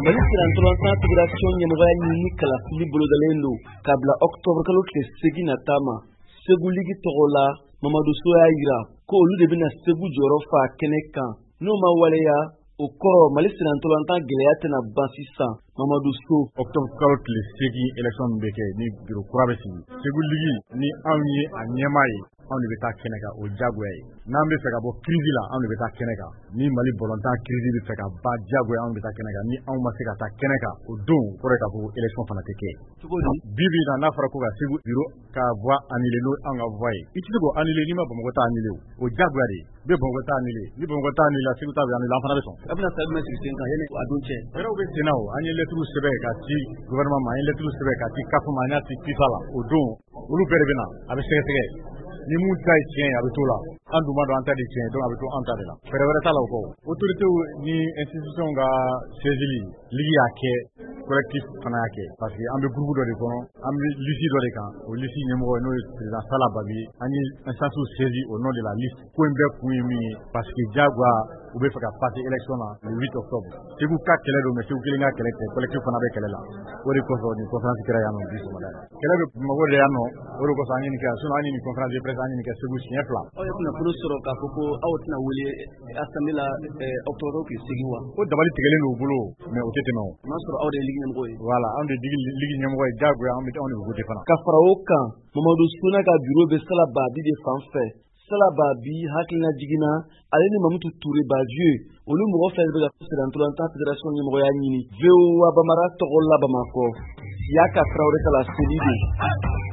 Mali sirantolantan federation ɲɛmɔgɔya ɲini kalafili bolodalen don k'a bila octobre kalo tile 8 natama. Segu ligi tɔgɔ la Mamadou So y'a yira ko olu de bɛna Segu jɔyɔrɔ fa kɛnɛ kan. N'o ma waleya, o kɔrɔ Mali sirantolantan gɛlɛya tɛna ban sisan. Mamadou So. Octobre kalo tile 8 élection bɛ kɛ ni bureau kura bɛ sigi. Segu ligi ni anw ye a ɲɛmaa ye, anw de bɛ taa kɛnɛ kan, o diyagoya ye. N'an bɛ fɛ ka bɔ crise la, anw de bɛ taa kɛnɛ kan. Ni Mali bɔlɔntan crise bɛ fɛ ka ba diyagoya, anw bɛ taa kɛnɛ kan. Ni anw ma se ka taa kɛnɛ kan, o don kɔrɔ ka fɔ élection fana tɛ kɛ. Bibi na n'a fɔra ko ka Segu bureau ka voix annulée n'o an ka voix ye. I tɛ se k'o annulé ni ma Bamakɔ ta annulé o diyagoya de ye. N bɛ Bamakɔ ta annulé, ni Bamakɔ ta annulé la, Segu ta bɛ annulé, an fana bɛ sɔn. A bɛna taa jumɛn sigi sen kan yanni a don cɛ? Fɛɛrɛw bɛ sen na o, an ye lettre sɛbɛn ka ci gouvernement ma, an ye lettre sɛbɛn ka ci CAF ma, an y'a ci FIFA la. O don olu bɛɛ de bɛ na, a bɛ sɛgɛsɛgɛ. Ni mun ta ye tiɲɛ ye, a bɛ t'o la. An dun b'a dɔn an ta de tiɲɛ, donc a bɛ to an ta de la. Fɛɛrɛ wɛrɛ t'a la o kɔ. Autorités ni institution ka saisili, ligi y'a kɛ, collectif fana y'a kɛ. Parce que an bɛ groupe dɔ de kɔnɔ, an bɛ liste dɔ de kan. O liste ɲɛmɔgɔ n'o ye président Sala Babi, an ye instance saisi au nom de la liste. Ko in bɛɛ kun ye min ye, parce que diyagoya u bɛ fɛ ka passer élection na le 8 octobre. Segu ka kɛlɛ don, mais Segu kelen ka kɛlɛ tɛ, collectif fana bɛ kɛlɛ la. O de kosɔn nin conférence kɛra yan nɔ bi sɔgɔmada. Kɛlɛ bɛ Bamakɔ de yan nɔ, o de kosɔn an ye nin kɛ, sinon an ye nin conférence de presse an ye nin kɛ Segu siɲɛ 2. Aw ye kunnafoni sɔrɔ k'a fɔ ko aw tɛna wele assemblée la octobre k'i sigi wa? O dabali tigɛlen don u bolo, mais o tɛ tɛmɛ o. N'a sɔrɔ aw de ye ligi ɲɛmɔgɔ ye. Voilà, anw de ligi ɲɛmɔgɔ ye, diyagoya anw de bɛ voter fana. Ka fara o kan, Mamadou So n'a ka bureau bɛ Sala Babi de fan fɛ. Sala Babi hakilina jiginna, ale ni Mamutu Touré Bavieux, olu mɔgɔ fila de bɛ ka sirantolantan fédération ɲɛmɔgɔya ɲini. VOA Bamara tɔgɔ la Bamakɔ, Siyaka Traoré ta la seli don.